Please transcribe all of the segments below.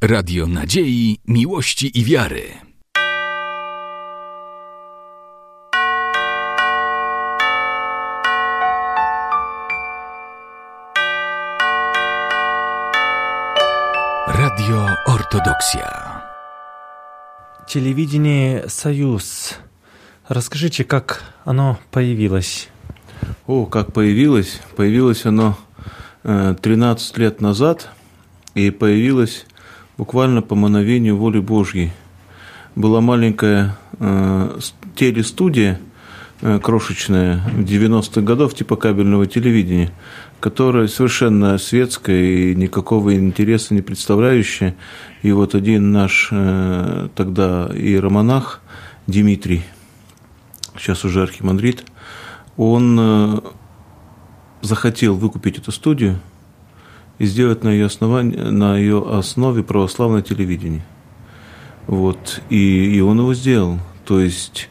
Radio nadziei, miłości i wiary. Radio Ortodoksja. Телевидение «Союз». Расскажите, как оно появилось? Как появилось? Появилось оно 13 лет назад, и появилось буквально по мановению воли Божьей. Была маленькая телестудия, крошечная, в 90-х годов, типа кабельного телевидения, которая совершенно светская и никакого интереса не представляющая. И вот один наш тогда иеромонах Дмитрий, сейчас уже архимандрит, он захотел выкупить эту студию и сделать на ее основе православное телевидение. Вот. И он его сделал. То есть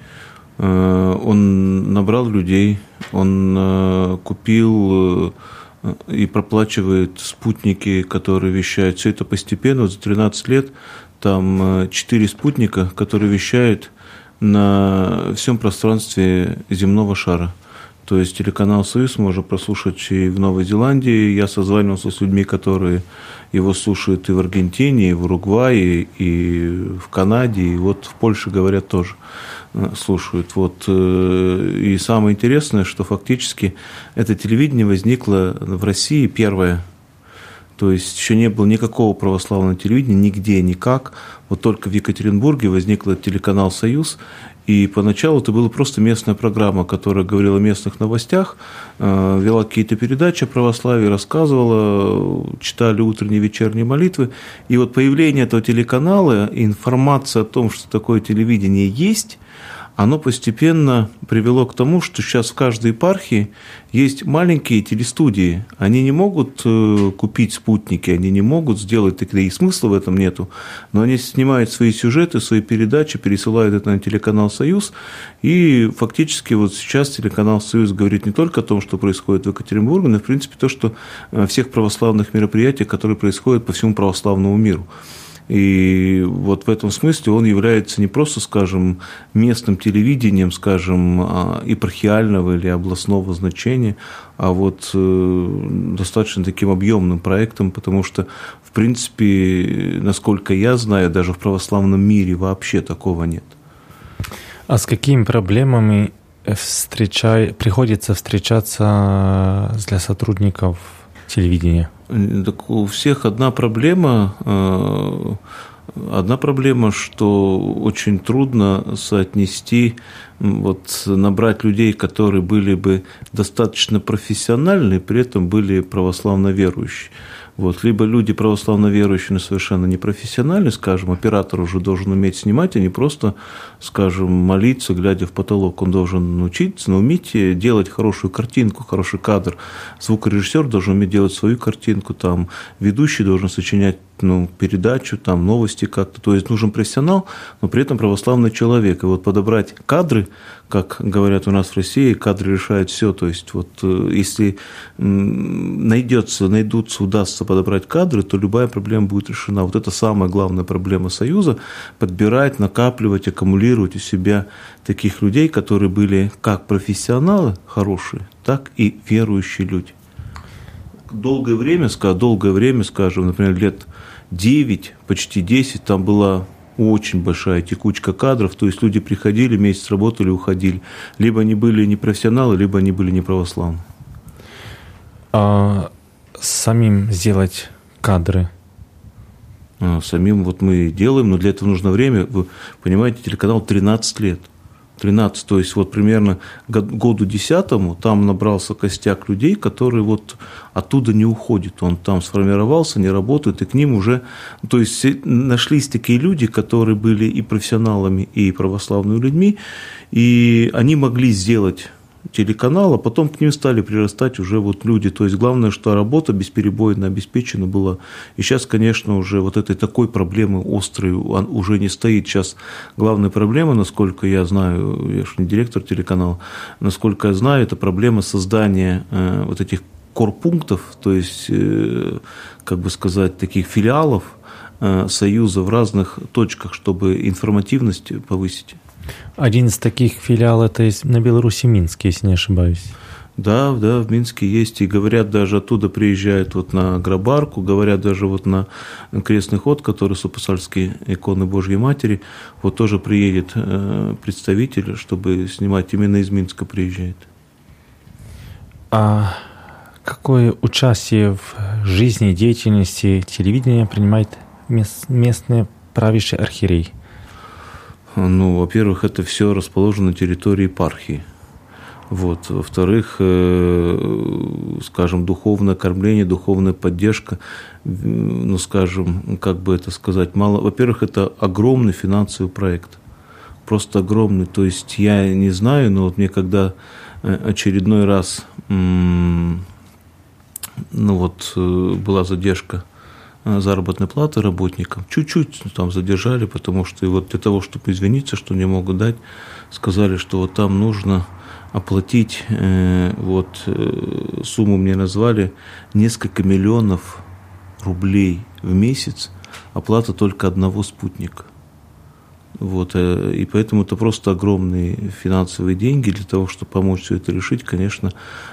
он набрал людей, он купил и проплачивает спутники, которые вещают. Все это постепенно, вот за 13 лет там 4 спутника, которые вещают на всем пространстве земного шара. То есть телеканал «Союз» можно прослушать и в Новой Зеландии. Я созванивался с людьми, которые его слушают и в Аргентине, и в Уругвае, и в Канаде, и вот в Польше, говорят, тоже слушают. Вот. И самое интересное, что фактически это телевидение возникло в России первое. То есть еще не было никакого православного телевидения, нигде, никак. Вот только в Екатеринбурге возник телеканал «Союз». И поначалу это была просто местная программа, которая говорила о местных новостях, вела какие-то передачи о православии, рассказывала, читали утренние и вечерние молитвы. И вот появление этого телеканала, информация о том, что такое телевидение есть, оно постепенно привело к тому, что сейчас в каждой епархии есть маленькие телестудии. Они не могут купить спутники, они не могут сделать такие, и смысла в этом нету, но они снимают свои сюжеты, свои передачи, пересылают это на телеканал «Союз», и фактически вот сейчас телеканал «Союз» говорит не только о том, что происходит в Екатеринбурге, но, в принципе, то, что всех православных мероприятиях, которые происходят по всему православному миру. И вот в этом смысле он является не просто, скажем, местным телевидением, скажем, епархиального или областного значения, а вот достаточно таким объемным проектом, потому что, в принципе, насколько я знаю, даже в православном мире вообще такого нет. А с какими проблемами приходится встречаться для сотрудников телевидения? Так у всех одна проблема, что очень трудно соотнести, вот, набрать людей, которые были бы достаточно профессиональны, при этом были православно верующие. Вот, либо люди православно верующие, но совершенно непрофессиональны, скажем, оператор уже должен уметь снимать, а не просто, скажем, молиться, глядя в потолок. Он должен научиться, уметь делать хорошую картинку, хороший кадр. Звукорежиссер должен уметь делать свою картинку, там, ведущий должен сочинять передачу, там, новости как-то. То есть нужен профессионал, но при этом православный человек. И вот подобрать кадры, как говорят у нас в России, кадры решают все. То есть вот если удастся подобрать кадры, то любая проблема будет решена. Вот это самая главная проблема «Союза» – подбирать, накапливать, аккумулировать у себя таких людей, которые были как профессионалы хорошие, так и верующие люди. Долгое время, скажем, например, лет 9, почти 10, там была очень большая текучка кадров, то есть люди приходили, месяц работали, уходили. Либо они были не профессионалы, либо они были не православны. А самим сделать кадры? Самим вот мы делаем, но для этого нужно время. Вы понимаете, телеканал 13 лет. 13, то есть вот примерно году 10-му там набрался костяк людей, которые вот оттуда не уходят. Он там сформировался, не работает, и к ним уже... То есть нашлись такие люди, которые были и профессионалами, и православными людьми, и они могли сделать телеканал, а потом к ним стали прирастать уже вот люди. То есть главное, что работа бесперебойно обеспечена была. И сейчас, конечно, уже вот этой такой проблемы острой уже не стоит. Сейчас главная проблема, насколько я знаю, я же не директор телеканала, насколько я знаю, это проблема создания вот этих корпунктов, то есть, как бы сказать, таких филиалов, Союза в разных точках, чтобы информативность повысить. Один из таких филиалов это на Беларуси Минске, если не ошибаюсь. Да, в Минске есть, и говорят, даже оттуда приезжают вот на Грабарку, говорят, даже вот на крестный ход, который Супасальские иконы Божьей Матери, вот тоже приедет представитель, чтобы снимать, именно из Минска приезжает. А какое участие в жизни и деятельности телевидения принимает местный правящий архиерей? Ну, во-первых, это все расположено на территории епархии. Вот. Во-вторых, скажем, духовное кормление, духовная поддержка, ну, скажем, как бы это сказать, мало. Во-первых, это огромный финансовый проект, просто огромный. То есть я не знаю, но вот мне когда очередной раз, ну вот, была задержка заработной платы работникам, чуть-чуть там задержали, потому что и вот для того, чтобы извиниться, что не могут дать, сказали, что вот там нужно оплатить, вот сумму мне назвали, несколько миллионов рублей в месяц, оплата только одного спутника. Вот, и поэтому это просто огромные финансовые деньги для того, чтобы помочь все это решить. Конечно,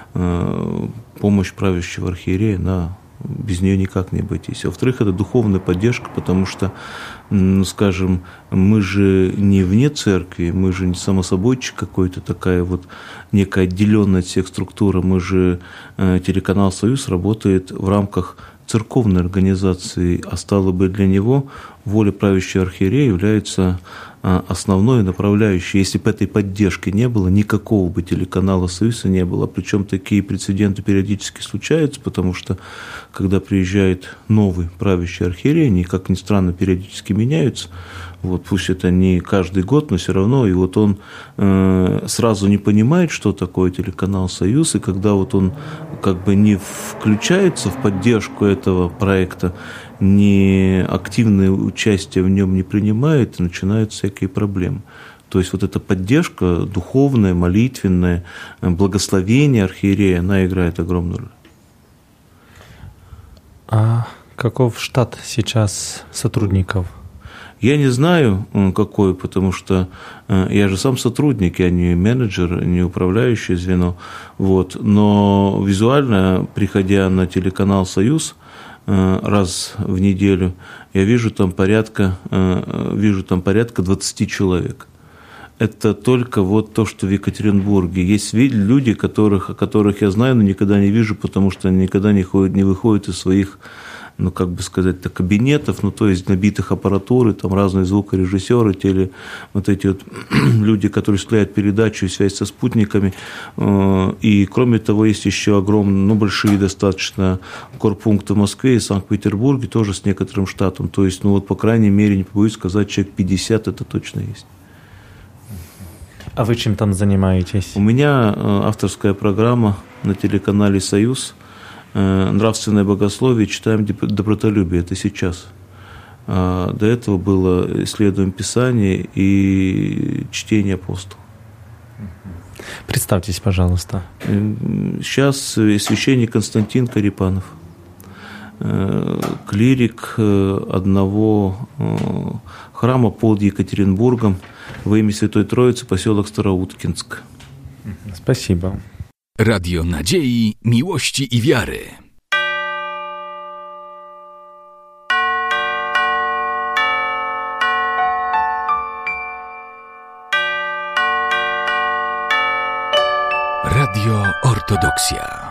помощь правящего архиерея, да, без нее никак не обойтись. А во-вторых, это духовная поддержка, потому что, скажем, мы же не вне церкви, мы же не самособойчик какой-то, такая вот некая отделенная от всех структура. Мы же, телеканал «Союз» работает в рамках церковной организации, а стало бы для него воля правящего архиерея является основной направляющей. Если бы этой поддержки не было, никакого бы телеканала «Союза» не было. Причем такие прецеденты периодически случаются, потому что, когда приезжает новый правящий архиерей, они, как ни странно, периодически меняются. Вот, пусть это не каждый год, но все равно, и вот он сразу не понимает, что такое телеканал «Союз», и когда вот он как бы не включается в поддержку этого проекта, не активное участие в нем не принимает, начинаются всякие проблемы. То есть вот эта поддержка духовная, молитвенная, благословение архиерея, она играет огромную роль. А каков штат сейчас сотрудников? Я не знаю, какой, потому что я же сам сотрудник, я не менеджер, не управляющее звено. Вот. Но визуально, приходя на телеканал «Союз» раз в неделю, я вижу там порядка 20 человек. Это только вот то, что в Екатеринбурге. Есть люди, которых я знаю, но никогда не вижу, потому что они никогда не выходят из своих, ну, как бы сказать, кабинетов, ну, то есть набитых аппаратуры, там разные звукорежиссеры, вот эти вот люди, которые осуществляют передачу и связь со спутниками. И, кроме того, есть еще огромные, ну, большие достаточно корпункты в Москве и Санкт-Петербурге, тоже с некоторым штатом. То есть, ну, вот, по крайней мере, не побоюсь сказать, человек 50 это точно есть. А вы чем там занимаетесь? У меня авторская программа на телеканале «Союз», нравственное богословие, читаем добротолюбие, это сейчас. До этого было исследование Писания и чтение апостолов. Представьтесь, пожалуйста. Сейчас священник Константин Карипанов, клирик одного храма под Екатеринбургом во имя Святой Троицы, поселок Староуткинск. Спасибо. Radio Nadziei, Miłości i Wiary. Radio Ortodoksja.